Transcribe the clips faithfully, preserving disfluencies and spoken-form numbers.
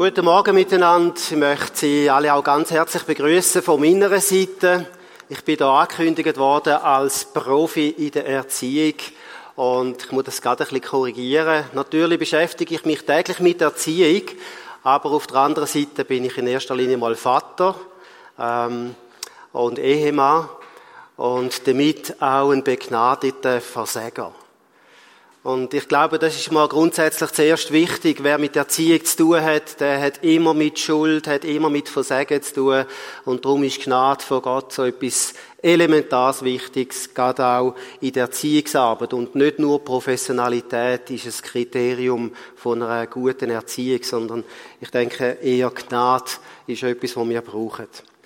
Guten Morgen miteinander. Ich möchte Sie alle auch ganz herzlich begrüßen von meiner Seite. Ich bin hier angekündigt worden als Profi in der Erziehung und ich muss das gerade ein bisschen korrigieren. Natürlich beschäftige ich mich täglich mit Erziehung, aber auf der anderen Seite bin ich in erster Linie mal Vater ähm, und Ehemann und damit auch ein begnadeter Versager. Und ich glaube, das ist mal grundsätzlich zuerst wichtig. Wer mit Erziehung zu tun hat, der hat immer mit Schuld, hat immer mit Versagen zu tun. Und darum ist Gnade von Gott so etwas Elementares Wichtiges, gerade auch in der Erziehungsarbeit. Und nicht nur Professionalität ist ein Kriterium von einer guten Erziehung, sondern ich denke, eher Gnade ist etwas, was wir brauchen.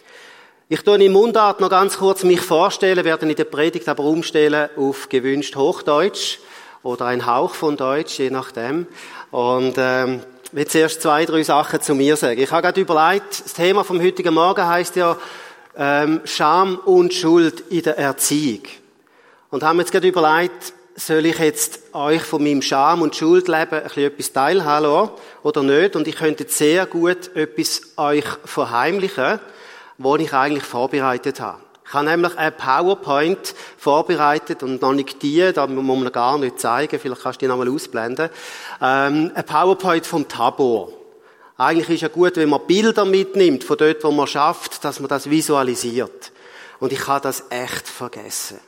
Ich tue im Mundart noch ganz kurz mich vorstellen, werde in der Predigt aber umstellen auf gewünscht Hochdeutsch. Oder ein Hauch von Deutsch, je nachdem. Und ähm, ich will zuerst zwei, drei Sachen zu mir sagen. Ich habe gerade überlegt, das Thema vom heutigen Morgen heisst ja ähm, Scham und Schuld in der Erziehung. Und haben jetzt gerade überlegt, soll ich jetzt euch von meinem Scham- und Schuldleben ein bisschen etwas teilhaben lassen oder nicht? Und ich könnte jetzt sehr gut etwas euch verheimlichen, was ich eigentlich vorbereitet habe. Ich habe nämlich eine PowerPoint vorbereitet und noch nicht die, da muss man gar nicht zeigen, vielleicht kannst du die noch mal ausblenden. Ähm, eine PowerPoint vom Tabor. Eigentlich ist ja gut, wenn man Bilder mitnimmt von dort, wo man schafft, dass man das visualisiert. Und ich habe das echt vergessen.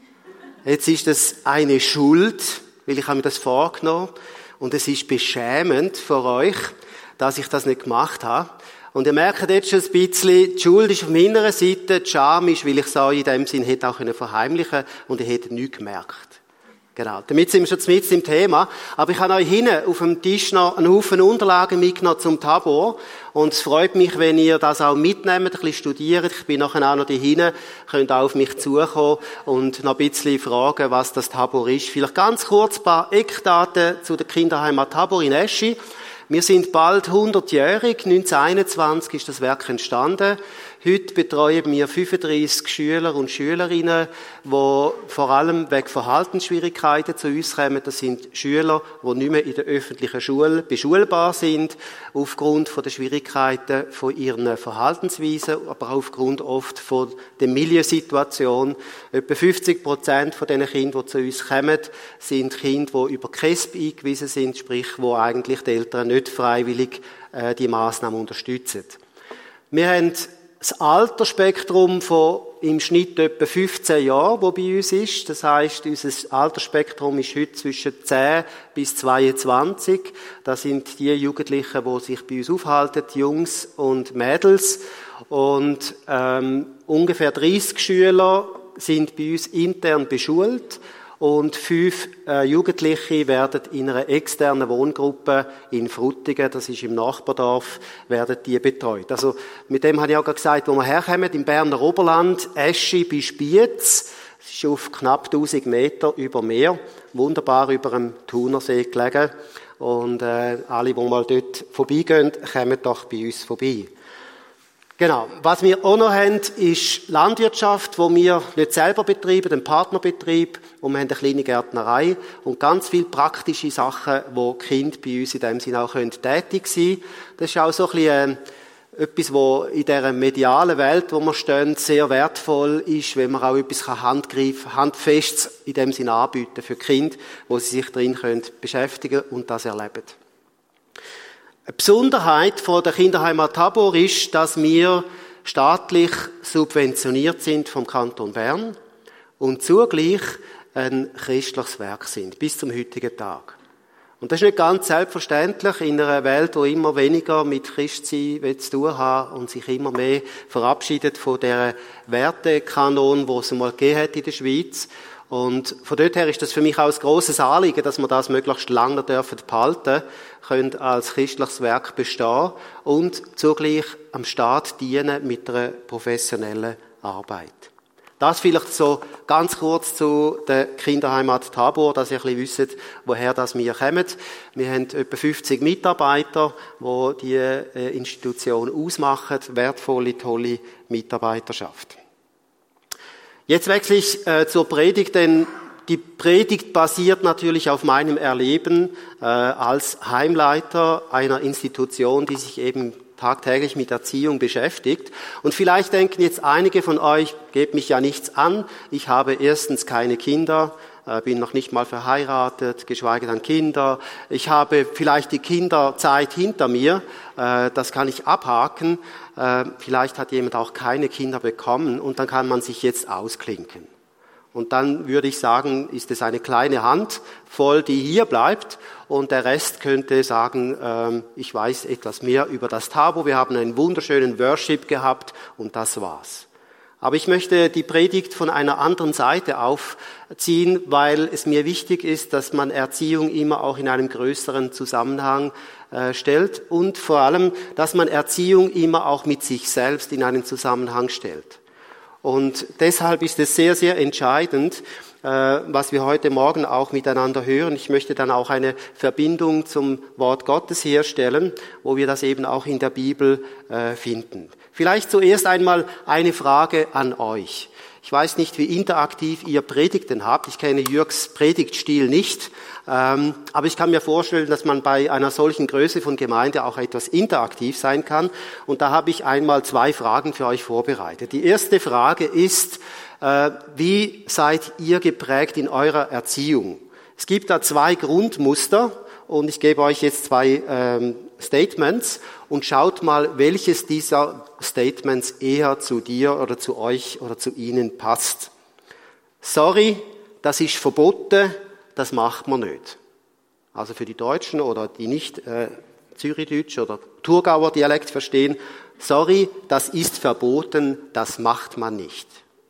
Jetzt ist das eine Schuld, weil ich habe mir das vorgenommen und es ist beschämend für euch, dass ich das nicht gemacht habe. Und ihr merkt jetzt schon ein bisschen, die Schuld ist auf meiner Seite, die Scham ist, weil ich es euch in dem Sinn hätte auch verheimlichen können und ihr hättet nichts gemerkt. Genau. Damit sind wir schon mitten im Thema. Aber ich habe euch hinten auf dem Tisch noch einen Haufen Unterlagen mitgenommen zum Tabor. Und es freut mich, wenn ihr das auch mitnehmt, ein bisschen studiert. Ich bin nachher auch noch da hinten, könnt auch auf mich zukommen und noch ein bisschen fragen, was das Tabor ist. Vielleicht ganz kurz ein paar Eckdaten zu der Kinderheimat Tabor in Eschi. Wir sind bald hundertjährig. neunzehnhunderteinundzwanzig ist das Werk entstanden. Heute betreuen wir fünfunddreissig Schüler und Schülerinnen, die vor allem wegen Verhaltensschwierigkeiten zu uns kommen. Das sind Schüler, die nicht mehr in der öffentlichen Schule beschulbar sind, aufgrund der Schwierigkeiten von ihren Verhaltensweisen, aber auch aufgrund oft von der Milieusituation. Etwa fünfzig Prozent von den Kindern, die zu uns kommen, sind Kinder, die über K E S P eingewiesen sind, sprich, wo eigentlich die Eltern nicht freiwillig äh, die Massnahmen unterstützen. Wir haben das Altersspektrum von im Schnitt etwa fünfzehn Jahren, das bei uns ist. Das heisst, unser Altersspektrum ist heute zwischen zehn bis zweiundzwanzig. Das sind die Jugendlichen, die sich bei uns aufhalten, Jungs und Mädels. Und ähm, ungefähr dreissig Schüler sind bei uns intern beschult. Und fünf äh, Jugendliche werden in einer externen Wohngruppe in Frutigen, das ist im Nachbardorf, werden die betreut. Also mit dem habe ich auch gerade gesagt, wo wir herkommen, im Berner Oberland, Eschi bei Spiez, das ist auf knapp tausend Meter über Meer, wunderbar über dem Thunersee gelegen. Und äh, alle, die mal dort vorbeigehen, kommen doch bei uns vorbei. Genau. Was wir auch noch haben, ist Landwirtschaft, wo wir nicht selber betreiben, den Partnerbetrieb, und wir haben eine kleine Gärtnerei und ganz viele praktische Sachen, wo die Kinder bei uns in dem Sinne auch tätig sein können. Das ist auch so ein bisschen äh, etwas, was in dieser medialen Welt, wo wir stehen, sehr wertvoll ist, wenn man auch etwas Handgreif, Handfestes in dem Sinne anbieten für die Kinder, wo sie sich drin können beschäftigen und das erleben. Eine Besonderheit von der Kinderheimat Tabor ist, dass wir staatlich subventioniert sind vom Kanton Bern und zugleich ein christliches Werk sind, bis zum heutigen Tag. Und das ist nicht ganz selbstverständlich in einer Welt, die immer weniger mit Christsein zu tun hat und sich immer mehr verabschiedet von der Wertekanon, die es einmal gegeben hat in der Schweiz. Und von dort her ist das für mich auch ein grosses Anliegen, dass wir das möglichst lange dürfen behalten, können als christliches Werk bestehen und zugleich am Staat dienen mit einer professionellen Arbeit. Das vielleicht so ganz kurz zu der Kinderheimat Tabor, dass ihr ein bisschen wisst, woher das wir kommen. Wir haben etwa fünfzig Mitarbeiter, die die Institution ausmachen, wertvolle, tolle Mitarbeiterschaft. Jetzt wechsle ich äh, zur Predigt, denn die Predigt basiert natürlich auf meinem Erleben äh, als Heimleiter einer Institution, die sich eben tagtäglich mit Erziehung beschäftigt. Und vielleicht denken jetzt einige von euch, geht mich ja nichts an, ich habe erstens keine Kinder, äh, bin noch nicht mal verheiratet, geschweige denn Kinder. Ich habe vielleicht die Kinderzeit hinter mir, äh, das kann ich abhaken. Äh, vielleicht hat jemand auch keine Kinder bekommen und dann kann man sich jetzt ausklinken. Und dann würde ich sagen, ist es eine kleine Handvoll, die hier bleibt. Und der Rest könnte sagen, ähm, ich weiß etwas mehr über das Tabo. Wir haben einen wunderschönen Worship gehabt und das war's. Aber ich möchte die Predigt von einer anderen Seite aufziehen, weil es mir wichtig ist, dass man Erziehung immer auch in einem größeren Zusammenhang äh, stellt. Und vor allem, dass man Erziehung immer auch mit sich selbst in einen Zusammenhang stellt. Und deshalb ist es sehr, sehr entscheidend, was wir heute Morgen auch miteinander hören. Ich möchte dann auch eine Verbindung zum Wort Gottes herstellen, wo wir das eben auch in der Bibel finden. Vielleicht zuerst einmal eine Frage an euch. Ich weiß nicht, wie interaktiv ihr Predigten habt. Ich kenne Jürgs Predigtstil nicht. Aber ich kann mir vorstellen, dass man bei einer solchen Größe von Gemeinde auch etwas interaktiv sein kann. Und da habe ich einmal zwei Fragen für euch vorbereitet. Die erste Frage ist, wie seid ihr geprägt in eurer Erziehung? Es gibt da zwei Grundmuster und ich gebe euch jetzt zwei ähm, Statements und schaut mal, welches dieser Statements eher zu dir oder zu euch oder zu ihnen passt. Sorry, das ist verboten, das macht man nicht. Also für die Deutschen oder die nicht äh, Zürichdeutsch oder Thurgauer Dialekt verstehen, sorry, das ist verboten, das macht man nicht.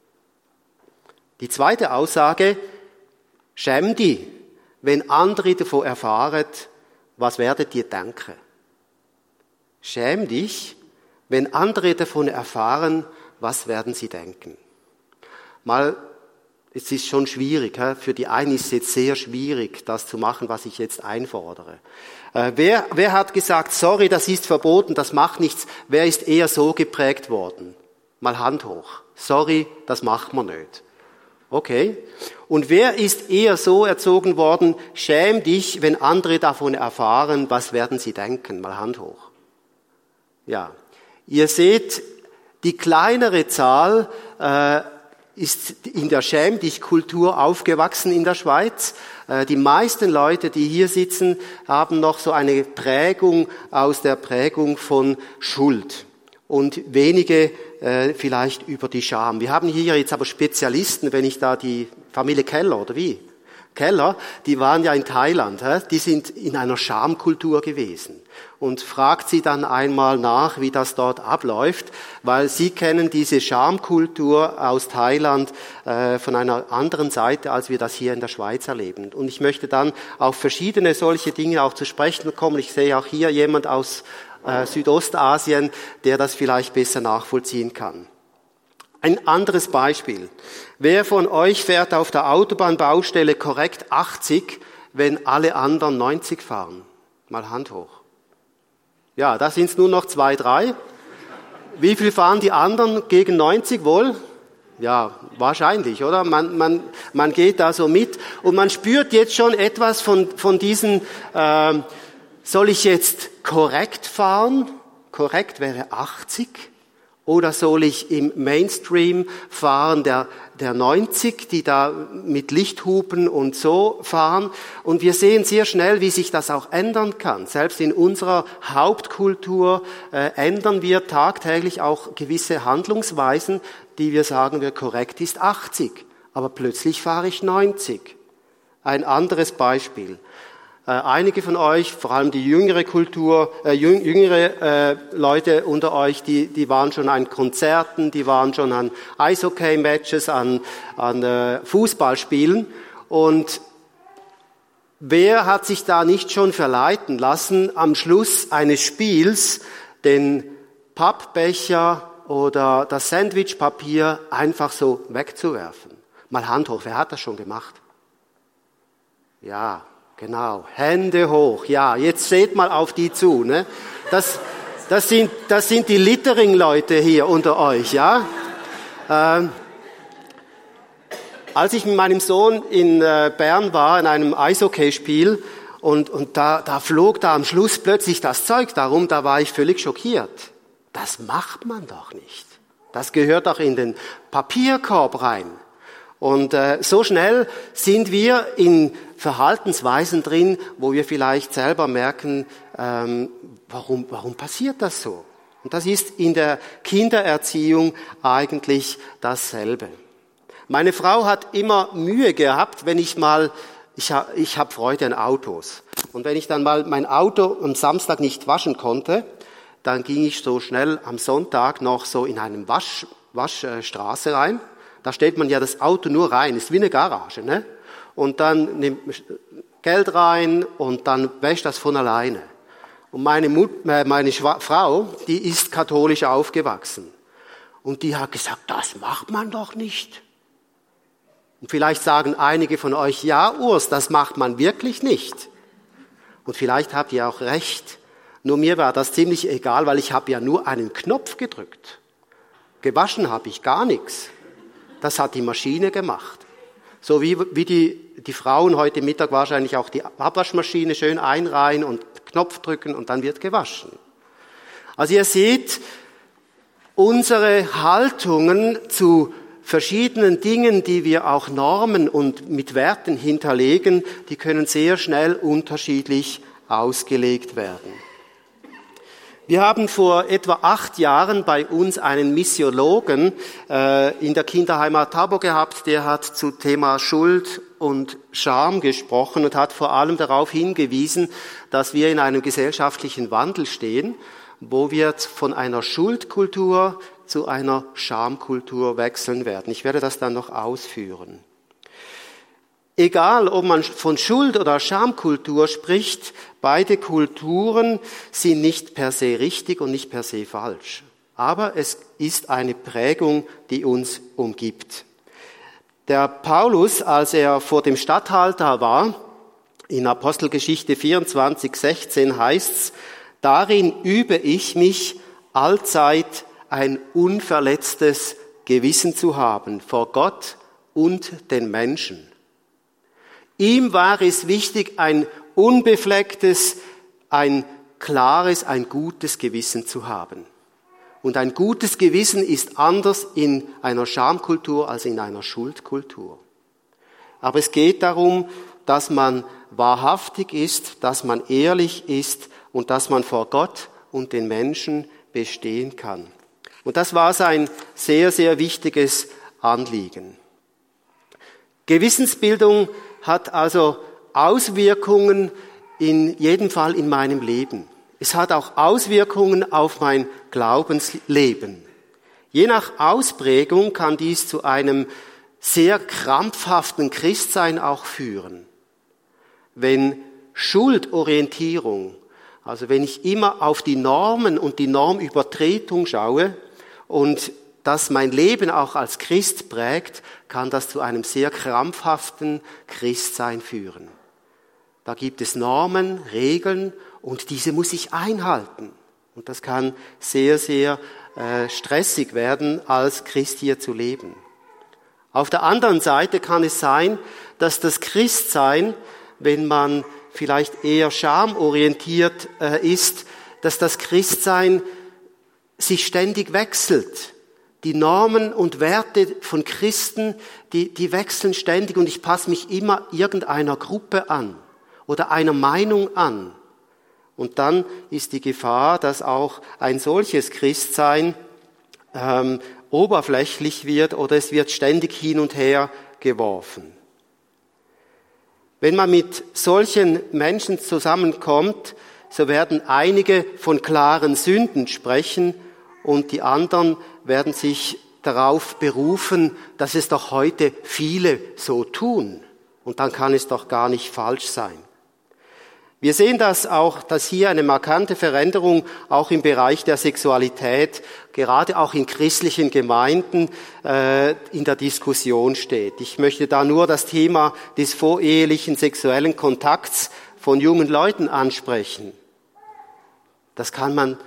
Die zweite Aussage, schäm dich, wenn andere davon erfahren, was werdet ihr denken? Schäm dich, wenn andere davon erfahren, was werden sie denken? Mal, es ist schon schwierig, für die einen ist es jetzt sehr schwierig, das zu machen, was ich jetzt einfordere. Wer, wer hat gesagt, sorry, das ist verboten, das macht nichts? Wer ist eher so geprägt worden? Mal Hand hoch. Sorry, das macht man nicht. Okay. Und wer ist eher so erzogen worden, schäm dich, wenn andere davon erfahren, was werden sie denken? Mal Hand hoch. Ja. Ihr seht, die kleinere Zahl äh, ist in der Schäm dich Kultur aufgewachsen in der Schweiz. Äh, die meisten Leute, die hier sitzen, haben noch so eine Prägung aus der Prägung von Schuld. Und wenige äh, vielleicht über die Scham. Wir haben hier jetzt aber Spezialisten, wenn ich da die Familie Keller, oder wie? Keller, die waren ja in Thailand, hä? Die sind in einer Schamkultur gewesen. Und fragt sie dann einmal nach, wie das dort abläuft, weil sie kennen diese Schamkultur aus Thailand äh, von einer anderen Seite, als wir das hier in der Schweiz erleben. Und ich möchte dann auf verschiedene solche Dinge auch zu sprechen kommen. Ich sehe auch hier jemand aus äh, Südostasien, der das vielleicht besser nachvollziehen kann. Ein anderes Beispiel. Wer von euch fährt auf der Autobahnbaustelle korrekt achtzig, wenn alle anderen neunzig fahren? Mal Hand hoch. Ja, da sind es nur noch zwei, drei. Wie viel fahren die anderen gegen neunzig wohl? Ja, wahrscheinlich, oder? Man, man, man geht da so mit und man spürt jetzt schon etwas von, von diesen, äh, soll ich jetzt korrekt fahren? Korrekt wäre achtzig. Oder soll ich im Mainstream fahren, der, der neunzig, die da mit Lichthupen und so fahren? Und wir sehen sehr schnell, wie sich das auch ändern kann. Selbst in unserer Hauptkultur äh, ändern wir tagtäglich auch gewisse Handlungsweisen, die wir sagen, wir korrekt ist achtzig. Aber plötzlich fahre ich neunzig. Ein anderes Beispiel. Äh, einige von euch, vor allem die jüngere Kultur, äh, jüngere äh, Leute unter euch, die, die waren schon an Konzerten, die waren schon an Eishockey-Matches, an, an äh, Fußballspielen. Und wer hat sich da nicht schon verleiten lassen, am Schluss eines Spiels den Pappbecher oder das Sandwichpapier einfach so wegzuwerfen? Mal Hand hoch, wer hat das schon gemacht? Ja. Genau, Hände hoch. Ja, jetzt seht mal auf die zu. Ne? Das, das sind, das sind die Littering-Leute hier unter euch, ja. Ähm, Als ich mit meinem Sohn in Bern war, in einem Eishockeyspiel, und, und da, da flog da am Schluss plötzlich das Zeug darum, da war ich völlig schockiert. Das macht man doch nicht. Das gehört doch in den Papierkorb rein. Und äh, so schnell sind wir in Verhaltensweisen drin, wo wir vielleicht selber merken, ähm, warum, warum passiert das so? Und das ist in der Kindererziehung eigentlich dasselbe. Meine Frau hat immer Mühe gehabt, wenn ich mal, ich, ha, ich habe Freude an Autos. Und wenn ich dann mal mein Auto am Samstag nicht waschen konnte, dann ging ich so schnell am Sonntag noch so in einem Wasch, Waschstraße rein. Da stellt man ja das Auto nur rein, ist wie eine Garage, ne? Und dann nimmt man Geld rein und dann wäscht das von alleine. Und meine, Mut, meine Schwa- Frau, die ist katholisch aufgewachsen. Und die hat gesagt, das macht man doch nicht. Und vielleicht sagen einige von euch, ja Urs, das macht man wirklich nicht. Und vielleicht habt ihr auch recht. Nur mir war das ziemlich egal, weil ich habe ja nur einen Knopf gedrückt. Gewaschen habe ich gar nichts. Das hat die Maschine gemacht. So wie, wie die, die Frauen heute Mittag wahrscheinlich auch die Abwaschmaschine schön einreihen und Knopf drücken und dann wird gewaschen. Also ihr seht, unsere Haltungen zu verschiedenen Dingen, die wir auch Normen und mit Werten hinterlegen, die können sehr schnell unterschiedlich ausgelegt werden. Wir haben vor etwa acht Jahren bei uns einen Missiologen äh, in der Kinderheimat Tabo gehabt, der hat zu Thema Schuld und Scham gesprochen und hat vor allem darauf hingewiesen, dass wir in einem gesellschaftlichen Wandel stehen, wo wir von einer Schuldkultur zu einer Schamkultur wechseln werden. Ich werde das dann noch ausführen. Egal, ob man von Schuld- oder Schamkultur spricht, beide Kulturen sind nicht per se richtig und nicht per se falsch. Aber es ist eine Prägung, die uns umgibt. Der Paulus, als er vor dem Statthalter war, in Apostelgeschichte vierundzwanzig, sechzehn heißt's, darin übe ich mich allzeit ein unverletztes Gewissen zu haben vor Gott und den Menschen. Ihm war es wichtig, ein unbeflecktes, ein klares, ein gutes Gewissen zu haben. Und ein gutes Gewissen ist anders in einer Schamkultur als in einer Schuldkultur. Aber es geht darum, dass man wahrhaftig ist, dass man ehrlich ist und dass man vor Gott und den Menschen bestehen kann. Und das war sein sehr, sehr wichtiges Anliegen. Gewissensbildung hat also Auswirkungen in jedem Fall in meinem Leben. Es hat auch Auswirkungen auf mein Glaubensleben. Je nach Ausprägung kann dies zu einem sehr krampfhaften Christsein auch führen. Wenn Schuldorientierung, also wenn ich immer auf die Normen und die Normübertretung schaue und das mein Leben auch als Christ prägt, kann das zu einem sehr krampfhaften Christsein führen. Da gibt es Normen, Regeln und diese muss ich einhalten. Und das kann sehr, sehr äh, stressig werden, als Christ hier zu leben. Auf der anderen Seite kann es sein, dass das Christsein, wenn man vielleicht eher schamorientiert äh, ist, dass das Christsein sich ständig wechselt. Die Normen und Werte von Christen, die, die wechseln ständig und ich passe mich immer irgendeiner Gruppe an oder einer Meinung an. Und dann ist die Gefahr, dass auch ein solches Christsein ähm, oberflächlich wird oder es wird ständig hin und her geworfen. Wenn man mit solchen Menschen zusammenkommt, so werden einige von klaren Sünden sprechen und die anderen werden sich darauf berufen, dass es doch heute viele so tun. Und dann kann es doch gar nicht falsch sein. Wir sehen das auch, dass hier eine markante Veränderung auch im Bereich der Sexualität, gerade auch in christlichen Gemeinden, äh, in der Diskussion steht. Ich möchte da nur das Thema des vorehelichen sexuellen Kontakts von jungen Leuten ansprechen. Das kann man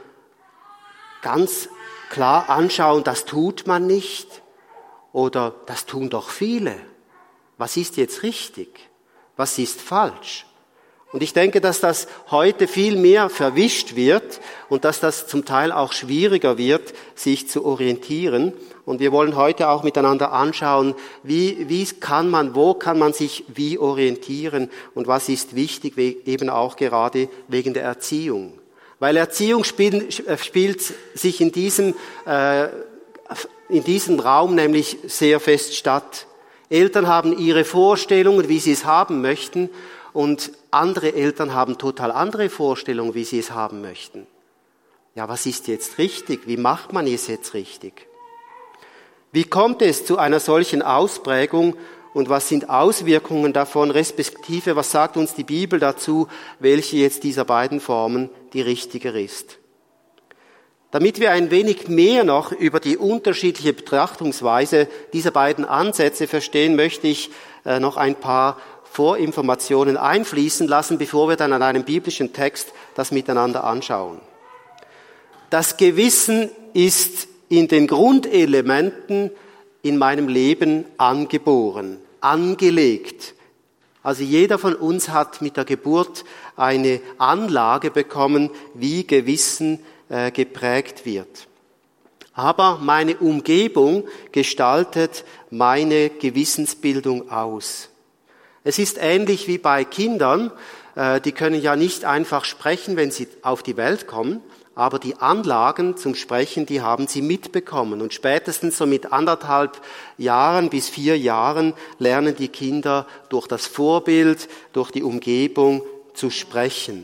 ganz klar anschauen, das tut man nicht oder das tun doch viele. Was ist jetzt richtig? Was ist falsch? Und ich denke, dass das heute viel mehr verwischt wird und dass das zum Teil auch schwieriger wird, sich zu orientieren. Und wir wollen heute auch miteinander anschauen, wie, wie kann man, wo kann man sich wie orientieren und was ist wichtig, eben auch gerade wegen der Erziehung. Weil Erziehung spielt, spielt sich in diesem, äh, in diesem Raum nämlich sehr fest statt. Eltern haben ihre Vorstellungen, wie sie es haben möchten, und andere Eltern haben total andere Vorstellungen, wie sie es haben möchten. Ja, was ist jetzt richtig? Wie macht man es jetzt richtig? Wie kommt es zu einer solchen Ausprägung und was sind Auswirkungen davon, respektive was sagt uns die Bibel dazu, welche jetzt dieser beiden Formen die richtige ist? Damit wir ein wenig mehr noch über die unterschiedliche Betrachtungsweise dieser beiden Ansätze verstehen, möchte ich äh, noch ein paar Vorinformationen einfließen lassen, bevor wir dann an einem biblischen Text das miteinander anschauen. Das Gewissen ist in den Grundelementen in meinem Leben angeboren, angelegt. Also jeder von uns hat mit der Geburt eine Anlage bekommen, wie Gewissen äh, geprägt wird. Aber meine Umgebung gestaltet meine Gewissensbildung aus. Es ist ähnlich wie bei Kindern, die können ja nicht einfach sprechen, wenn sie auf die Welt kommen, aber die Anlagen zum Sprechen, die haben sie mitbekommen. Und spätestens so mit anderthalb Jahren bis vier Jahren lernen die Kinder durch das Vorbild, durch die Umgebung zu sprechen.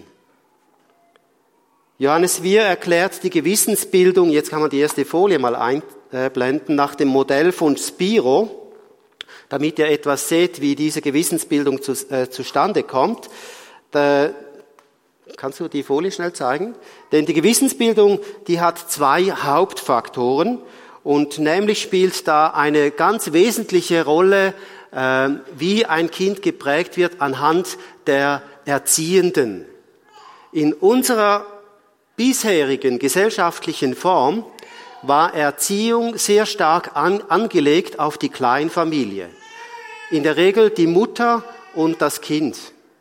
Johannes Wier erklärt die Gewissensbildung, jetzt kann man die erste Folie mal einblenden, nach dem Modell von Spiro, damit ihr etwas seht, wie diese Gewissensbildung zu, äh, zustande kommt. Da, kannst du die Folie schnell zeigen? Denn die Gewissensbildung, die hat zwei Hauptfaktoren und nämlich spielt da eine ganz wesentliche Rolle, äh, wie ein Kind geprägt wird anhand der Erziehenden. In unserer bisherigen gesellschaftlichen Form war Erziehung sehr stark an, angelegt auf die Kleinfamilie. In der Regel die Mutter und das Kind.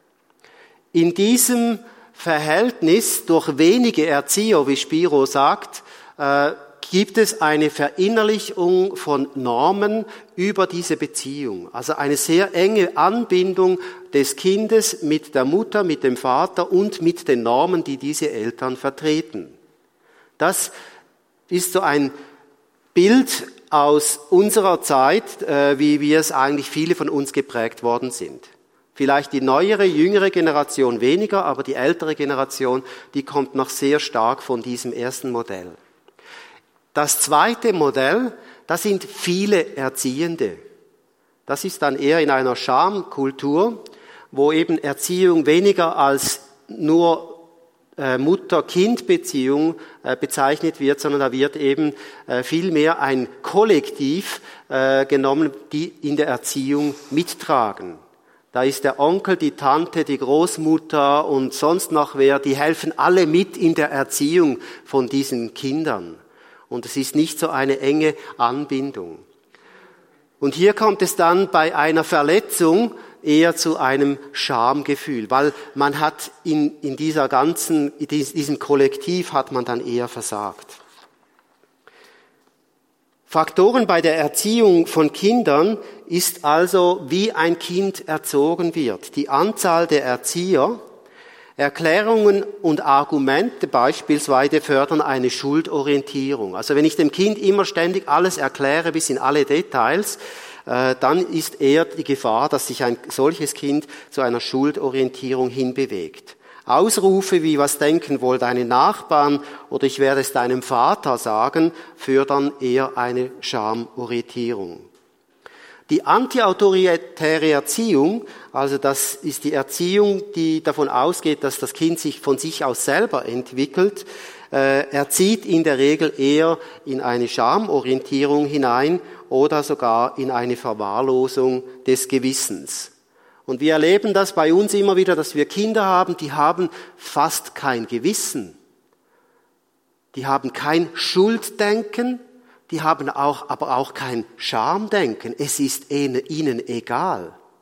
In diesem Verhältnis durch wenige Erzieher, wie Spiro sagt, äh, gibt es eine Verinnerlichung von Normen über diese Beziehung. Also eine sehr enge Anbindung des Kindes mit der Mutter, mit dem Vater und mit den Normen, die diese Eltern vertreten. Das ist so ein Bild aus unserer Zeit, äh, wie wir es eigentlich viele von uns geprägt worden sind. Vielleicht die neuere, jüngere Generation weniger, aber die ältere Generation, die kommt noch sehr stark von diesem ersten Modell. Das zweite Modell, das sind viele Erziehende. Das ist dann eher in einer Schamkultur, wo eben Erziehung weniger als nur Mutter-Kind-Beziehung bezeichnet wird, sondern da wird eben vielmehr ein Kollektiv genommen, die in der Erziehung mittragen. Da ist der Onkel, die Tante, die Großmutter und sonst noch wer, die helfen alle mit in der Erziehung von diesen Kindern. Und es ist nicht so eine enge Anbindung. Und hier kommt es dann bei einer Verletzung eher zu einem Schamgefühl, weil man hat in, in dieser ganzen, in diesem Kollektiv hat man dann eher versagt. Faktoren bei der Erziehung von Kindern ist also, wie ein Kind erzogen wird. Die Anzahl der Erzieher, Erklärungen und Argumente beispielsweise fördern eine Schuldorientierung. Also wenn ich dem Kind immer ständig alles erkläre bis in alle Details, dann ist eher die Gefahr, dass sich ein solches Kind zu einer Schuldorientierung hinbewegt. Ausrufe wie, was denken wohl deine Nachbarn oder ich werde es deinem Vater sagen, fördern eher eine Schamorientierung. Die antiautoritäre Erziehung, also das ist die Erziehung, die davon ausgeht, dass das Kind sich von sich aus selber entwickelt, äh, erzieht in der Regel eher in eine Schamorientierung hinein oder sogar in eine Verwahrlosung des Gewissens. Und wir erleben das bei uns immer wieder, dass wir Kinder haben, die haben fast kein Gewissen. Die haben kein Schulddenken, die haben auch, aber auch kein Schamdenken. Es ist ihnen egal.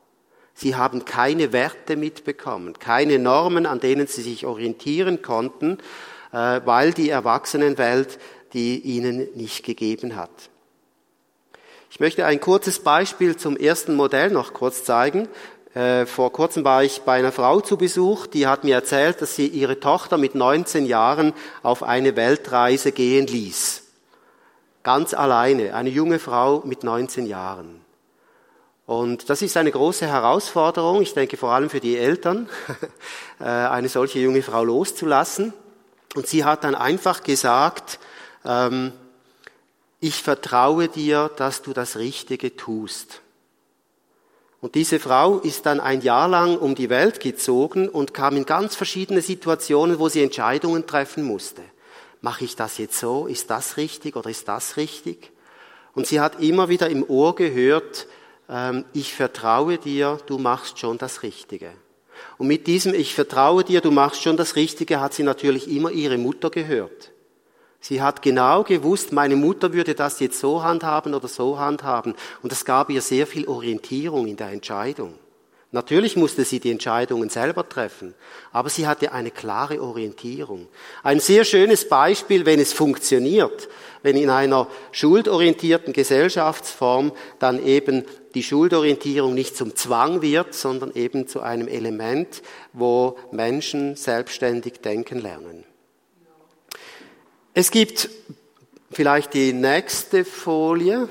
Sie haben keine Werte mitbekommen, keine Normen, an denen sie sich orientieren konnten, weil die Erwachsenenwelt die ihnen nicht gegeben hat. Ich möchte ein kurzes Beispiel zum ersten Modell noch kurz zeigen. Vor kurzem war ich bei einer Frau zu Besuch, die hat mir erzählt, dass sie ihre Tochter mit neunzehn Jahren auf eine Weltreise gehen ließ. Ganz alleine, eine junge Frau mit neunzehn Jahren. Und das ist eine große Herausforderung, ich denke vor allem für die Eltern, eine solche junge Frau loszulassen. Und sie hat dann einfach gesagt, ähm, ich vertraue dir, dass du das Richtige tust. Und diese Frau ist dann ein Jahr lang um die Welt gezogen und kam in ganz verschiedene Situationen, wo sie Entscheidungen treffen musste. Mache ich das jetzt so? Ist das richtig oder ist das richtig? Und sie hat immer wieder im Ohr gehört, ähm, ich vertraue dir, du machst schon das Richtige. Und mit diesem ich vertraue dir, du machst schon das Richtige, hat sie natürlich immer ihre Mutter gehört. Sie hat genau gewusst, meine Mutter würde das jetzt so handhaben oder so handhaben. Und das gab ihr sehr viel Orientierung in der Entscheidung. Natürlich musste sie die Entscheidungen selber treffen, aber sie hatte eine klare Orientierung. Ein sehr schönes Beispiel, wenn es funktioniert, wenn in einer schuldorientierten Gesellschaftsform dann eben die Schuldorientierung nicht zum Zwang wird, sondern eben zu einem Element, wo Menschen selbstständig denken lernen. Es gibt vielleicht die nächste Folie.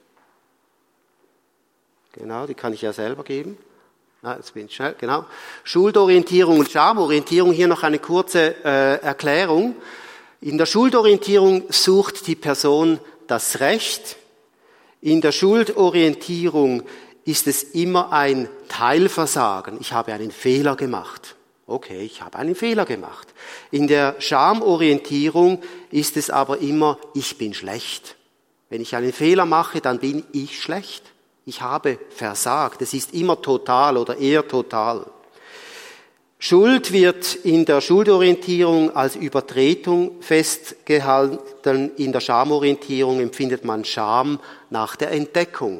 Genau, die kann ich ja selber geben. Ah, jetzt bin ich schnell, genau. Schuldorientierung und Schamorientierung. Hier noch eine kurze äh, Erklärung. In der Schuldorientierung sucht die Person das Recht. In der Schuldorientierung ist es immer ein Teilversagen. Ich habe einen Fehler gemacht. Okay, ich habe einen Fehler gemacht. In der Schamorientierung ist es aber immer, ich bin schlecht. Wenn ich einen Fehler mache, dann bin ich schlecht. Ich habe versagt. Es ist immer total oder eher total. Schuld wird in der Schuldorientierung als Übertretung festgehalten. In der Schamorientierung empfindet man Scham nach der Entdeckung.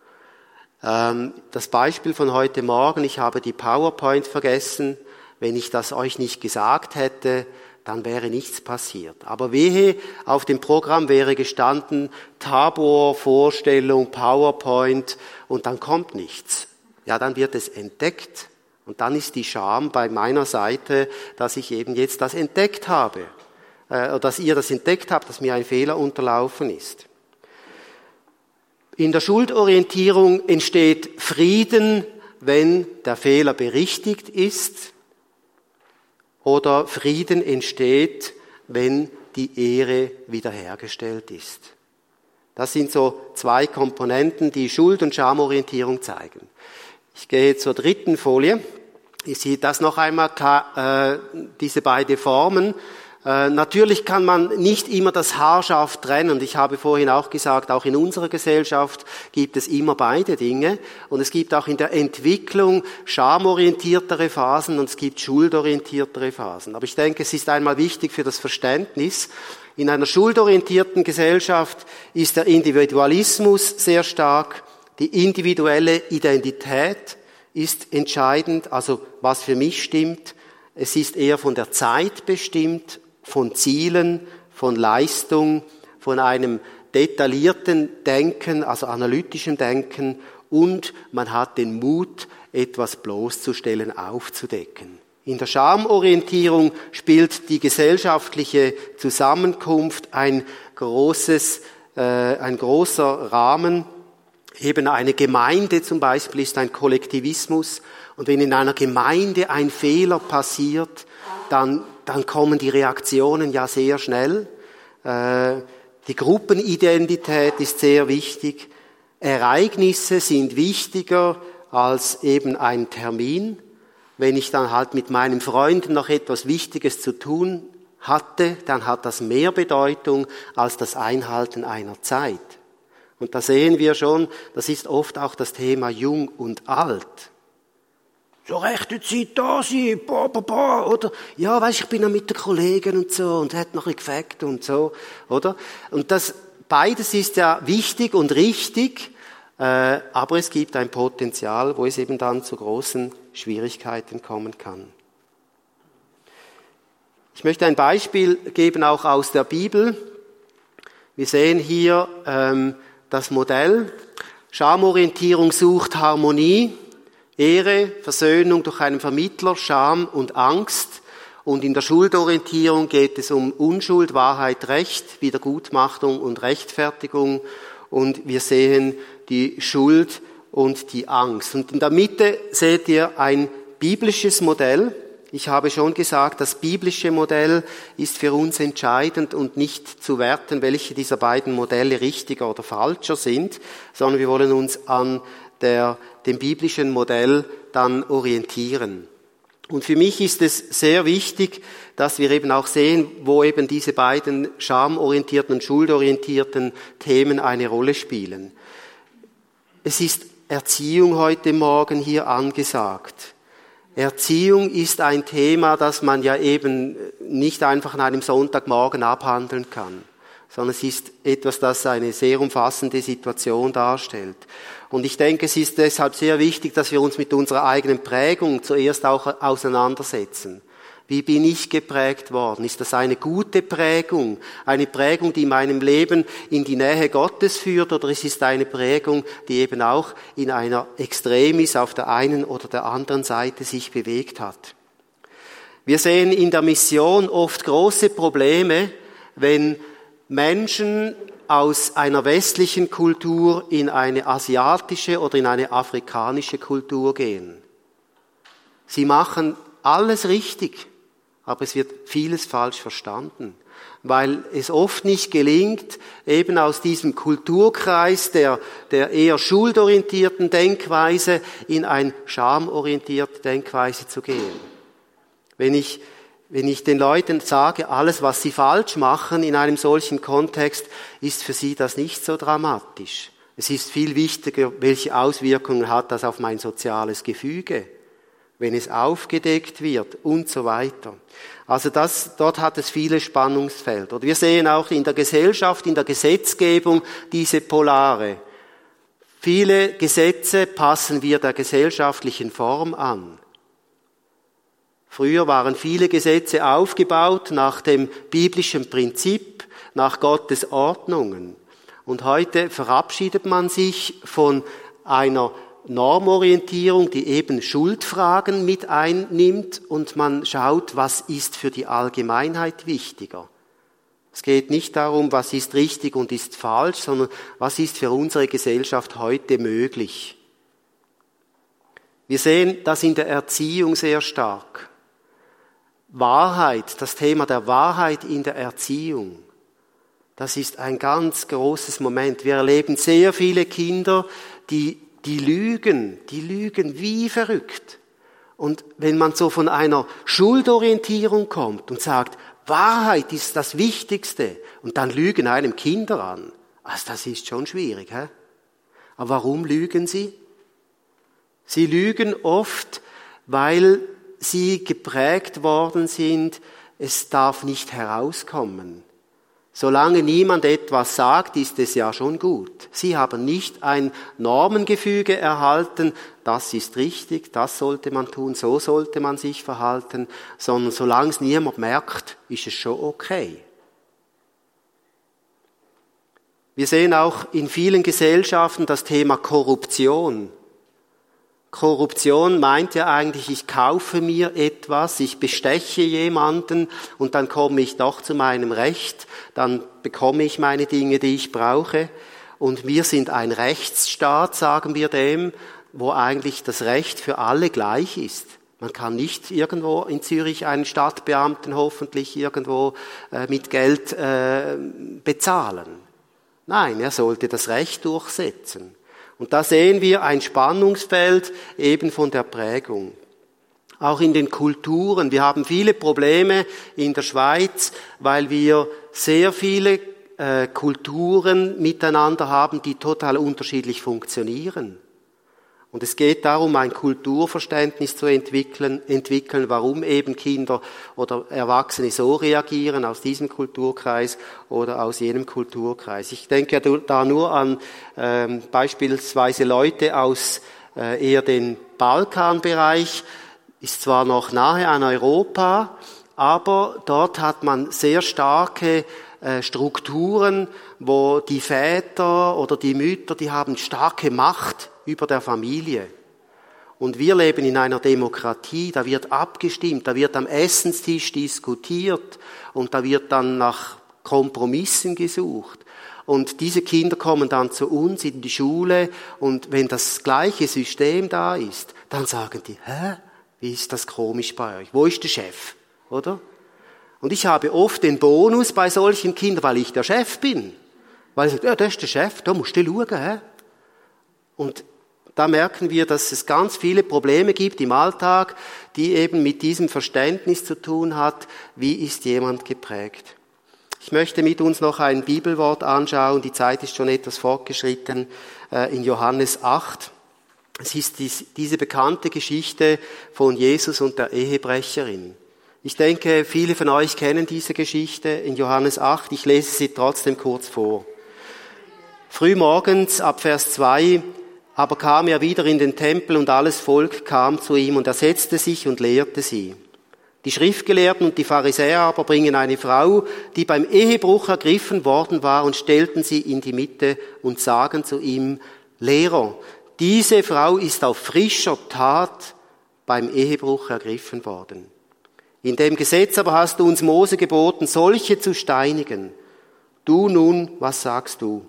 Das Beispiel von heute Morgen, ich habe die PowerPoint vergessen. Wenn ich das euch nicht gesagt hätte, dann wäre nichts passiert. Aber wehe, auf dem Programm wäre gestanden Tabor, Vorstellung, PowerPoint und dann kommt nichts. Ja, dann wird es entdeckt und dann ist die Scham bei meiner Seite, dass ich eben jetzt das entdeckt habe, äh, dass ihr das entdeckt habt, dass mir ein Fehler unterlaufen ist. In der Schuldorientierung entsteht Frieden, wenn der Fehler berichtigt ist. Oder Frieden entsteht, wenn die Ehre wiederhergestellt ist. Das sind so zwei Komponenten, die Schuld- und Schamorientierung zeigen. Ich gehe zur dritten Folie. Ich sehe das noch einmal, äh, diese beiden Formen. Äh, natürlich kann man nicht immer das haarscharf trennen. Und ich habe vorhin auch gesagt, auch in unserer Gesellschaft gibt es immer beide Dinge. Und es gibt auch in der Entwicklung schamorientiertere Phasen und es gibt schuldorientiertere Phasen. Aber ich denke, es ist einmal wichtig für das Verständnis. In einer schuldorientierten Gesellschaft ist der Individualismus sehr stark. Die individuelle Identität ist entscheidend, also was für mich stimmt. Es ist eher von der Zeit bestimmt, von Zielen, von Leistung, von einem detaillierten Denken, also analytischen Denken und man hat den Mut, etwas bloßzustellen, aufzudecken. In der Schamorientierung spielt die gesellschaftliche Zusammenkunft ein großes, äh, ein großer Rahmen. Eben eine Gemeinde zum Beispiel ist ein Kollektivismus und wenn in einer Gemeinde ein Fehler passiert, dann, dann kommen die Reaktionen ja sehr schnell. Äh, die Gruppenidentität ist sehr wichtig. Ereignisse sind wichtiger als eben ein Termin. Wenn ich dann halt mit meinen Freunden noch etwas Wichtiges zu tun hatte, dann hat das mehr Bedeutung als das Einhalten einer Zeit. Und da sehen wir schon, das ist oft auch das Thema Jung und Alt. So rechte Zeit da sein, boah, boah, boah, oder? Ja, weißt, ich bin ja mit den Kollegen und so und hat noch ein Gefeckt und so, oder? Und das, beides ist ja wichtig und richtig. äh, aber es gibt ein Potenzial, wo es eben dann zu großen Schwierigkeiten kommen kann. Ich möchte ein Beispiel geben, auch aus der Bibel. Wir sehen hier ähm, das Modell. Schamorientierung sucht Harmonie, Ehre, Versöhnung durch einen Vermittler, Scham und Angst. Und in der Schuldorientierung geht es um Unschuld, Wahrheit, Recht, Wiedergutmachung und Rechtfertigung. Und wir sehen die Schuld und die Angst. Und in der Mitte seht ihr ein biblisches Modell. Ich habe schon gesagt, das biblische Modell ist für uns entscheidend und nicht zu werten, welche dieser beiden Modelle richtiger oder falscher sind, sondern wir wollen uns an der, dem biblischen Modell dann orientieren. Und für mich ist es sehr wichtig, dass wir eben auch sehen, wo eben diese beiden schamorientierten und schuldorientierten Themen eine Rolle spielen. Es ist Erziehung heute Morgen hier angesagt. Erziehung ist ein Thema, das man ja eben nicht einfach an einem Sonntagmorgen abhandeln kann, sondern es ist etwas, das eine sehr umfassende Situation darstellt. Und ich denke, es ist deshalb sehr wichtig, dass wir uns mit unserer eigenen Prägung zuerst auch auseinandersetzen. Wie bin ich geprägt worden? Ist das eine gute Prägung? Eine Prägung, die in meinem Leben in die Nähe Gottes führt? Oder ist es eine Prägung, die eben auch in einer Extremis auf der einen oder der anderen Seite sich bewegt hat? Wir sehen in der Mission oft große Probleme, wenn Menschen aus einer westlichen Kultur in eine asiatische oder in eine afrikanische Kultur gehen. Sie machen alles richtig, aber es wird vieles falsch verstanden, weil es oft nicht gelingt, eben aus diesem Kulturkreis der, der eher schuldorientierten Denkweise in ein schamorientierte Denkweise zu gehen. Wenn ich, wenn ich den Leuten sage, alles, was sie falsch machen in einem solchen Kontext, ist für sie das nicht so dramatisch. Es ist viel wichtiger, welche Auswirkungen hat das auf mein soziales Gefüge, wenn es aufgedeckt wird und so weiter. Also das, dort hat es viele Spannungsfelder. Und wir sehen auch in der Gesellschaft, in der Gesetzgebung diese Polare. Viele Gesetze passen wir der gesellschaftlichen Form an. Früher waren viele Gesetze aufgebaut nach dem biblischen Prinzip, nach Gottes Ordnungen. Und heute verabschiedet man sich von einer Normorientierung, die eben Schuldfragen mit einnimmt und man schaut, was ist für die Allgemeinheit wichtiger. Es geht nicht darum, was ist richtig und ist falsch, sondern was ist für unsere Gesellschaft heute möglich. Wir sehen das in der Erziehung sehr stark. Wahrheit, das Thema der Wahrheit in der Erziehung, das ist ein ganz großes Moment. Wir erleben sehr viele Kinder, die Die lügen, die lügen wie verrückt. Und wenn man so von einer Schuldorientierung kommt und sagt, Wahrheit ist das Wichtigste, und dann lügen einem Kinder an, also das ist schon schwierig. Hä? Aber warum lügen sie? Sie lügen oft, weil sie geprägt worden sind, es darf nicht herauskommen. Solange niemand etwas sagt, ist es ja schon gut. Sie haben nicht ein Normengefüge erhalten, das ist richtig, das sollte man tun, so sollte man sich verhalten, sondern solange es niemand merkt, ist es schon okay. Wir sehen auch in vielen Gesellschaften das Thema Korruption. Korruption meint ja eigentlich, ich kaufe mir etwas, ich besteche jemanden und dann komme ich doch zu meinem Recht, dann bekomme ich meine Dinge, die ich brauche. Und wir sind ein Rechtsstaat, sagen wir dem, wo eigentlich das Recht für alle gleich ist. Man kann nicht irgendwo in Zürich einen Stadtbeamten hoffentlich irgendwo äh, mit Geld äh, bezahlen. Nein, er sollte das Recht durchsetzen. Und da sehen wir ein Spannungsfeld eben von der Prägung. Auch in den Kulturen. Wir haben viele Probleme in der Schweiz, weil wir sehr viele äh, Kulturen miteinander haben, die total unterschiedlich funktionieren. Und es geht darum, ein Kulturverständnis zu entwickeln, entwickeln, warum eben Kinder oder Erwachsene so reagieren aus diesem Kulturkreis oder aus jenem Kulturkreis. Ich denke da nur an ähm, beispielsweise Leute aus äh, eher den Balkanbereich, ist zwar noch nahe an Europa, aber dort hat man sehr starke äh, Strukturen, wo die Väter oder die Mütter, die haben starke Macht über der Familie. Und wir leben in einer Demokratie, da wird abgestimmt, da wird am Essenstisch diskutiert und da wird dann nach Kompromissen gesucht. Und diese Kinder kommen dann zu uns in die Schule und wenn das gleiche System da ist, dann sagen die, hä, wie ist das komisch bei euch? Wo ist der Chef? Oder? Und ich habe oft den Bonus bei solchen Kindern, weil ich der Chef bin. Weil ich sage, ja, das ist der Chef, da musst du schauen, hä? Und da merken wir, dass es ganz viele Probleme gibt im Alltag, die eben mit diesem Verständnis zu tun hat, wie ist jemand geprägt. Ich möchte mit uns noch ein Bibelwort anschauen, die Zeit ist schon etwas fortgeschritten, in Johannes acht. Es ist diese bekannte Geschichte von Jesus und der Ehebrecherin. Ich denke, viele von euch kennen diese Geschichte in Johannes acht, ich lese sie trotzdem kurz vor. Frühmorgens ab Vers zwei, aber kam er wieder in den Tempel und alles Volk kam zu ihm und er setzte sich und lehrte sie. Die Schriftgelehrten und die Pharisäer aber bringen eine Frau, die beim Ehebruch ergriffen worden war und stellten sie in die Mitte und sagen zu ihm, Lehrer, diese Frau ist auf frischer Tat beim Ehebruch ergriffen worden. In dem Gesetz aber hast du uns Mose geboten, solche zu steinigen. Du nun, was sagst du?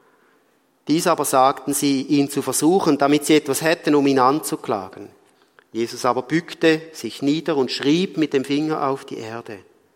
Dies aber sagten sie, ihn zu versuchen, damit sie etwas hätten, um ihn anzuklagen. Jesus aber bückte sich nieder und schrieb mit dem Finger auf die Erde.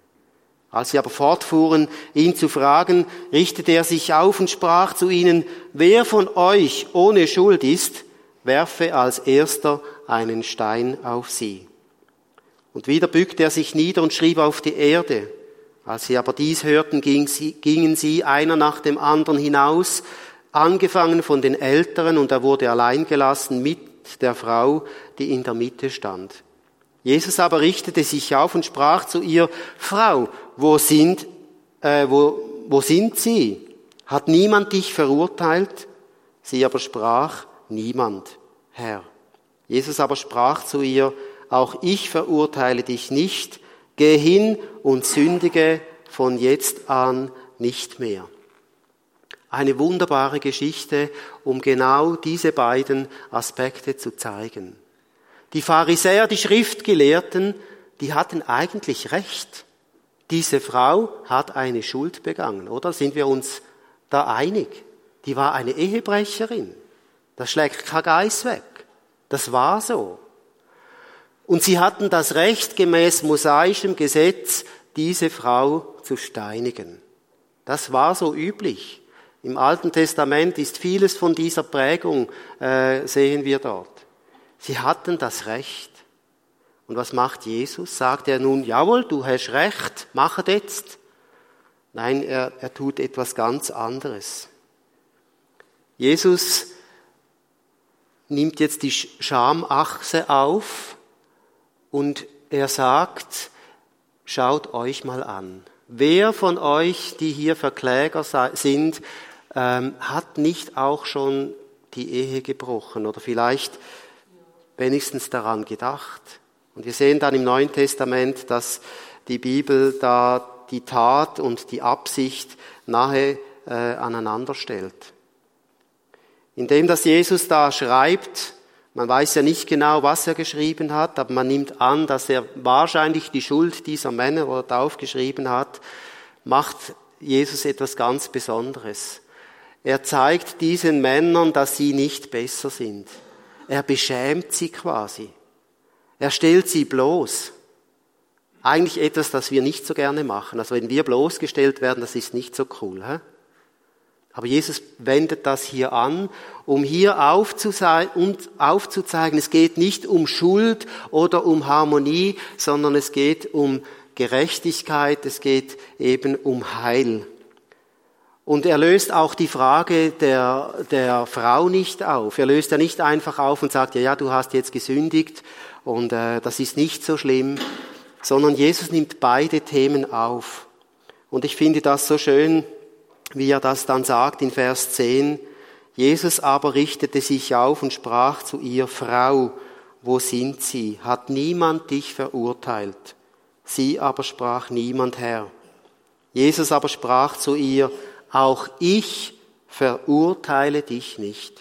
Als sie aber fortfuhren, ihn zu fragen, richtete er sich auf und sprach zu ihnen, wer von euch ohne Schuld ist, werfe als erster einen Stein auf sie. Und wieder bückte er sich nieder und schrieb auf die Erde. Als sie aber dies hörten, gingen sie einer nach dem anderen hinaus, angefangen von den Älteren, und er wurde allein gelassen mit der Frau, die in der Mitte stand. Jesus aber richtete sich auf und sprach zu ihr, Frau, wo sind, äh, wo, wo sind sie? Hat niemand dich verurteilt? Sie aber sprach, niemand, Herr. Jesus aber sprach zu ihr, auch ich verurteile dich nicht, geh hin und sündige von jetzt an nicht mehr. Eine wunderbare Geschichte, um genau diese beiden Aspekte zu zeigen. Die Pharisäer, die Schriftgelehrten, die hatten eigentlich recht. Diese Frau hat eine Schuld begangen, oder? Sind wir uns da einig? Die war eine Ehebrecherin. Das schlägt kein Geiß weg. Das war so. Und sie hatten das Recht, gemäß mosaischem Gesetz, diese Frau zu steinigen. Das war so üblich. Im Alten Testament ist vieles von dieser Prägung, äh, sehen wir dort. Sie hatten das Recht. Und was macht Jesus? Sagt er nun, jawohl, du hast Recht, mach es jetzt. Nein, er, er tut etwas ganz anderes. Jesus nimmt jetzt die Schamachse auf und er sagt, schaut euch mal an. Wer von euch, die hier Verkläger sind, ähm, hat nicht auch schon die Ehe gebrochen oder vielleicht wenigstens daran gedacht? Und wir sehen dann im Neuen Testament, dass die Bibel da die Tat und die Absicht nahe äh, aneinander stellt. Indem das Jesus da schreibt, man weiß ja nicht genau, was er geschrieben hat, aber man nimmt an, dass er wahrscheinlich die Schuld dieser Männer dort aufgeschrieben hat, macht Jesus etwas ganz Besonderes. Er zeigt diesen Männern, dass sie nicht besser sind. Er beschämt sie quasi. Er stellt sie bloß. Eigentlich etwas, das wir nicht so gerne machen. Also wenn wir bloßgestellt werden, das ist nicht so cool. He? Aber Jesus wendet das hier an, um hier aufzuzeigen, aufzuzeigen, es geht nicht um Schuld oder um Harmonie, sondern es geht um Gerechtigkeit, es geht eben um Heil. Und er löst auch die Frage der, der Frau nicht auf. Er löst ja nicht einfach auf und sagt, ja, ja, du hast jetzt gesündigt und äh, das ist nicht so schlimm, sondern Jesus nimmt beide Themen auf. Und ich finde das so schön, wie er das dann sagt in Vers zehn. Jesus aber richtete sich auf und sprach zu ihr, Frau, wo sind sie? Hat niemand dich verurteilt? Sie aber sprach, niemand, Herr. Jesus aber sprach zu ihr, auch ich verurteile dich nicht.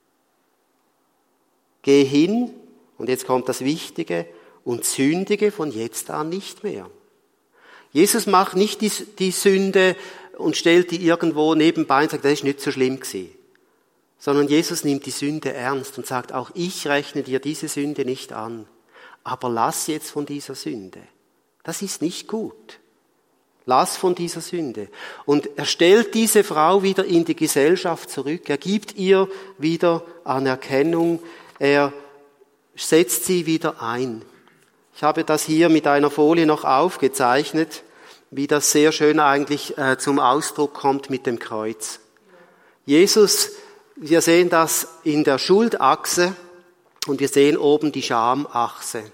Geh hin, und jetzt kommt das Wichtige, und sündige von jetzt an nicht mehr. Jesus macht nicht die, die Sünde und stellt die irgendwo nebenbei und sagt, das ist nicht so schlimm gewesen. Sondern Jesus nimmt die Sünde ernst und sagt, auch ich rechne dir diese Sünde nicht an. Aber lass jetzt von dieser Sünde. Das ist nicht gut. Lass von dieser Sünde. Und er stellt diese Frau wieder in die Gesellschaft zurück. Er gibt ihr wieder Anerkennung. Er setzt sie wieder ein. Ich habe das hier mit einer Folie noch aufgezeichnet, wie das sehr schön eigentlich äh, zum Ausdruck kommt mit dem Kreuz. Jesus, wir sehen das in der Schuldachse und wir sehen oben die Schamachse.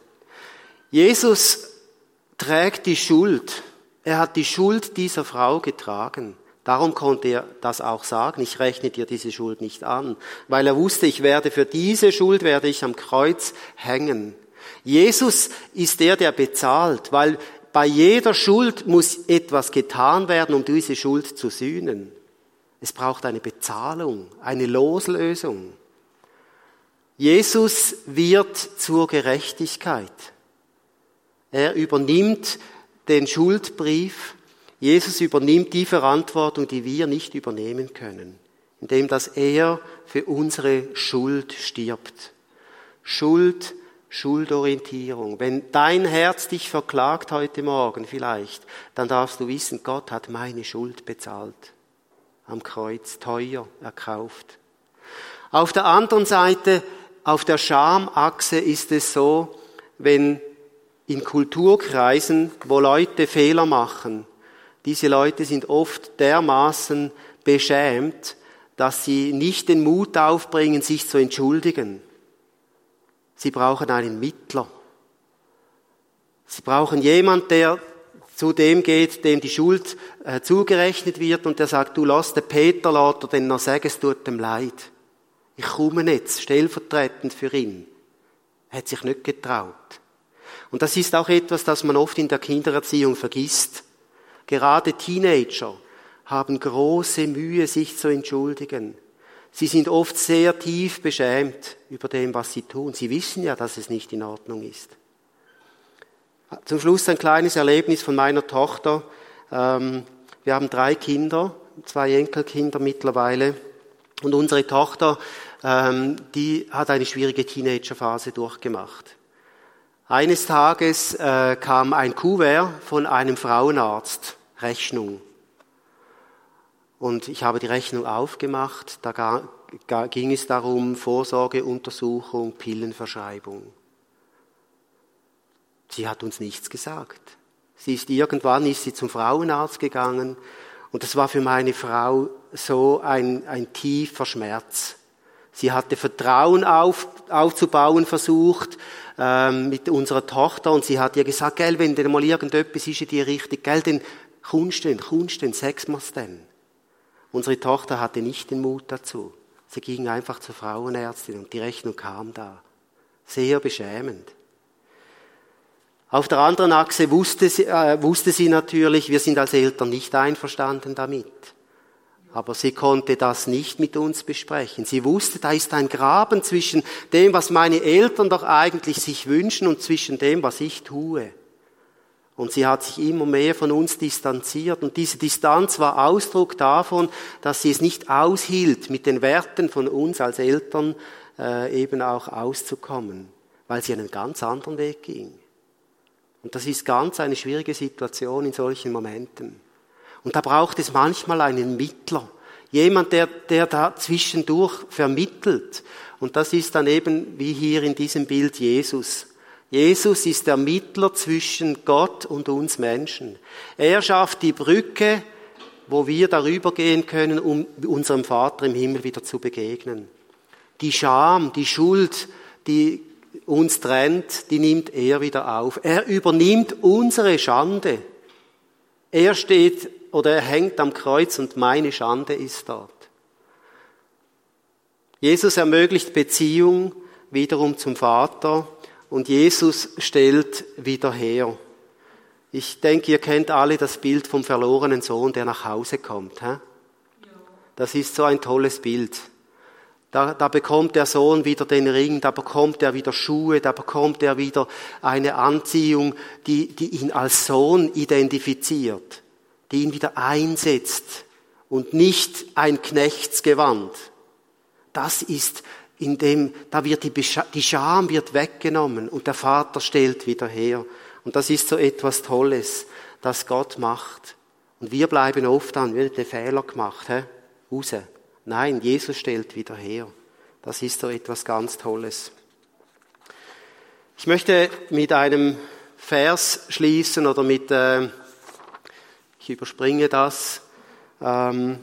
Jesus trägt die Schuld. Er hat die Schuld dieser Frau getragen. Darum konnte er das auch sagen, ich rechne dir diese Schuld nicht an, weil er wusste, ich werde für diese Schuld werde ich am Kreuz hängen. Jesus ist der, der bezahlt, weil bei jeder Schuld muss etwas getan werden, um diese Schuld zu sühnen. Es braucht eine Bezahlung, eine Loslösung. Jesus wird zur Gerechtigkeit. Er übernimmt den Schuldbrief. Jesus übernimmt die Verantwortung, die wir nicht übernehmen können, indem dass er für unsere Schuld stirbt. Schuld, Schuldorientierung. Wenn dein Herz dich verklagt heute Morgen vielleicht, dann darfst du wissen, Gott hat meine Schuld bezahlt. Am Kreuz, teuer erkauft. Auf der anderen Seite, auf der Schamachse ist es so, wenn in Kulturkreisen, wo Leute Fehler machen, diese Leute sind oft dermaßen beschämt, dass sie nicht den Mut aufbringen, sich zu entschuldigen. Sie brauchen einen Mittler. Sie brauchen jemanden, der zu dem geht, dem die Schuld äh, zugerechnet wird und der sagt, du lass den Peter oder den noch sagen, es tut ihm leid. Ich komme jetzt, stellvertretend für ihn. Er hat sich nicht getraut. Und das ist auch etwas, das man oft in der Kindererziehung vergisst. Gerade Teenager haben große Mühe, sich zu entschuldigen. Sie sind oft sehr tief beschämt über dem, was sie tun. Sie wissen ja, dass es nicht in Ordnung ist. Zum Schluss ein kleines Erlebnis von meiner Tochter. Wir haben drei Kinder, zwei Enkelkinder mittlerweile. Und unsere Tochter, die hat eine schwierige Teenagerphase durchgemacht. Eines Tages kam ein Kuvert von einem Frauenarzt, Rechnung. Und ich habe die Rechnung aufgemacht, da ging es darum, Vorsorgeuntersuchung, Pillenverschreibung. Sie hat uns nichts gesagt. Sie ist irgendwann ist sie zum Frauenarzt gegangen und das war für meine Frau so ein, ein tiefer Schmerz. Sie hatte Vertrauen auf, aufzubauen versucht ähm, mit unserer Tochter und sie hat ihr gesagt, gell, wenn denn mal irgendetwas ist in dir richtig, gell, dann kommst du, kommst du, sag's mir's denn. Unsere Tochter hatte nicht den Mut dazu. Sie ging einfach zur Frauenärztin und die Rechnung kam da. Sehr beschämend. Auf der anderen Achse wusste sie, äh, wusste sie natürlich, wir sind als Eltern nicht einverstanden damit. Aber sie konnte das nicht mit uns besprechen. Sie wusste, da ist ein Graben zwischen dem, was meine Eltern doch eigentlich sich wünschen und zwischen dem, was ich tue. Und sie hat sich immer mehr von uns distanziert. Und diese Distanz war Ausdruck davon, dass sie es nicht aushielt, mit den Werten von uns als Eltern äh, eben auch auszukommen, weil sie einen ganz anderen Weg ging. Und das ist ganz eine schwierige Situation in solchen Momenten. Und da braucht es manchmal einen Mittler, jemand, der, der da zwischendurch vermittelt. Und das ist dann eben, wie hier in diesem Bild, Jesus. Jesus ist der Mittler zwischen Gott und uns Menschen. Er schafft die Brücke wo wir darüber gehen können, um unserem Vater im Himmel wieder zu begegnen. Die Scham, die Schuld, die uns trennt, die nimmt er wieder auf. Er übernimmt unsere Schande. Er steht oder er hängt am Kreuz und meine Schande ist dort. Jesus ermöglicht Beziehung wiederum zum Vater und Jesus stellt wieder her. Ich denke, ihr kennt alle das Bild vom verlorenen Sohn, der nach Hause kommt. He? Das ist so ein tolles Bild. Da, da bekommt der Sohn wieder den Ring, da bekommt er wieder Schuhe, da bekommt er wieder eine Anziehung, die, die ihn als Sohn identifiziert, die ihn wieder einsetzt und nicht ein Knechtsgewand. Das ist in dem, da wird die, die Scham wird weggenommen und der Vater stellt wieder her. Und das ist so etwas Tolles, das Gott macht. Und wir bleiben oft an, wir haben den Fehler gemacht, hä? Raus. Nein, Jesus stellt wieder her. Das ist so etwas ganz Tolles. Ich möchte mit einem Vers schließen oder mit, äh, ich überspringe das, ähm,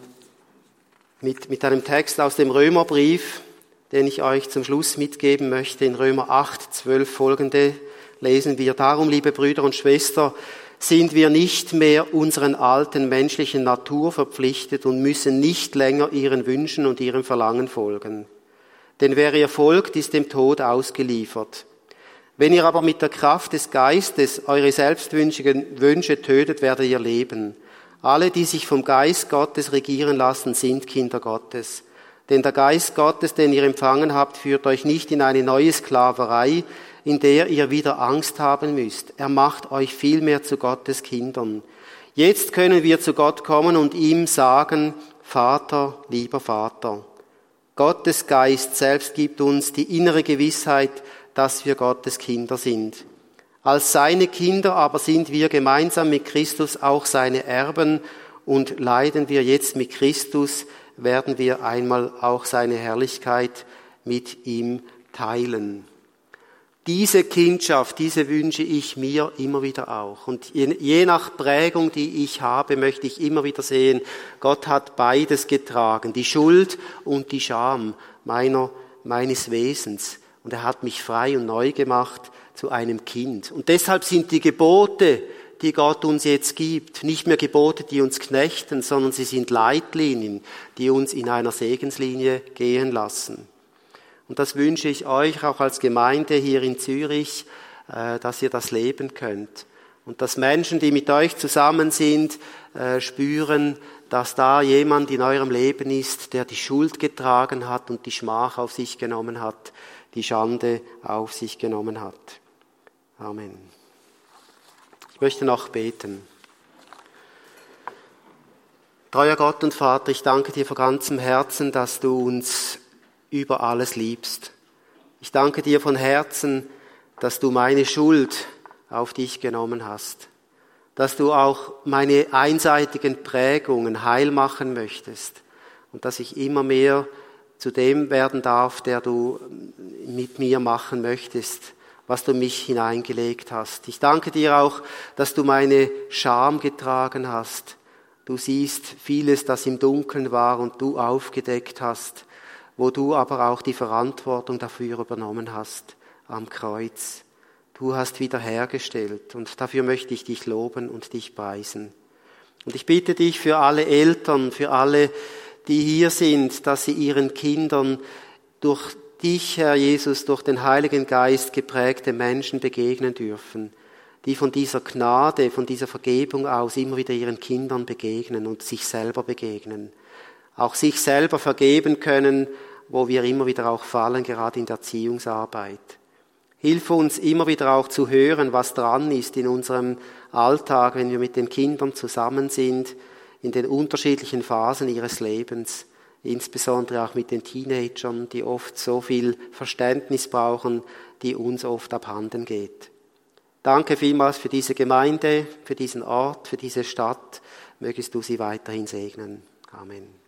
mit, mit einem Text aus dem Römerbrief, den ich euch zum Schluss mitgeben möchte. In Römer acht, zwölf folgende lesen wir: Darum, liebe Brüder und Schwestern, sind wir nicht mehr unseren alten menschlichen Natur verpflichtet und müssen nicht länger ihren Wünschen und ihrem Verlangen folgen. Denn wer ihr folgt, ist dem Tod ausgeliefert. Wenn ihr aber mit der Kraft des Geistes eure selbstwünschigen Wünsche tötet, werdet ihr leben. Alle, die sich vom Geist Gottes regieren lassen, sind Kinder Gottes. Denn der Geist Gottes, den ihr empfangen habt, führt euch nicht in eine neue Sklaverei, in der ihr wieder Angst haben müsst. Er macht euch vielmehr zu Gottes Kindern. Jetzt können wir zu Gott kommen und ihm sagen: Vater, lieber Vater. Gottes Geist selbst gibt uns die innere Gewissheit, dass wir Gottes Kinder sind. Als seine Kinder aber sind wir gemeinsam mit Christus auch seine Erben, und leiden wir jetzt mit Christus, werden wir einmal auch seine Herrlichkeit mit ihm teilen. Diese Kindschaft, diese wünsche ich mir immer wieder auch. Und je, je nach Prägung, die ich habe, möchte ich immer wieder sehen, Gott hat beides getragen, die Schuld und die Scham meiner, meines Wesens. Und er hat mich frei und neu gemacht zu einem Kind. Und deshalb sind die Gebote, die Gott uns jetzt gibt, nicht mehr Gebote, die uns knechten, sondern sie sind Leitlinien, die uns in einer Segenslinie gehen lassen. Und das wünsche ich euch auch als Gemeinde hier in Zürich, dass ihr das leben könnt. Und dass Menschen, die mit euch zusammen sind, spüren, dass da jemand in eurem Leben ist, der die Schuld getragen hat und die Schmach auf sich genommen hat, die Schande auf sich genommen hat. Amen. Ich möchte noch beten. Treuer Gott und Vater, ich danke dir von ganzem Herzen, dass du uns über alles liebst. Ich danke dir von Herzen, dass du meine Schuld auf dich genommen hast, dass du auch meine einseitigen Prägungen heil machen möchtest und dass ich immer mehr zu dem werden darf, der du mit mir machen möchtest, was du mich hineingelegt hast. Ich danke dir auch, dass du meine Scham getragen hast. Du siehst vieles, das im Dunkeln war und du aufgedeckt hast, wo du aber auch die Verantwortung dafür übernommen hast am Kreuz. Du hast wiederhergestellt und dafür möchte ich dich loben und dich preisen. Und ich bitte dich für alle Eltern, für alle, die hier sind, dass sie ihren Kindern durch dich, Herr Jesus, durch den Heiligen Geist geprägte Menschen begegnen dürfen, die von dieser Gnade, von dieser Vergebung aus immer wieder ihren Kindern begegnen und sich selber begegnen. Auch sich selber vergeben können, wo wir immer wieder auch fallen, gerade in der Erziehungsarbeit. Hilf uns immer wieder auch zu hören, was dran ist in unserem Alltag, wenn wir mit den Kindern zusammen sind, in den unterschiedlichen Phasen ihres Lebens, insbesondere auch mit den Teenagern, die oft so viel Verständnis brauchen, die uns oft abhanden geht. Danke vielmals für diese Gemeinde, für diesen Ort, für diese Stadt. Mögest du sie weiterhin segnen. Amen.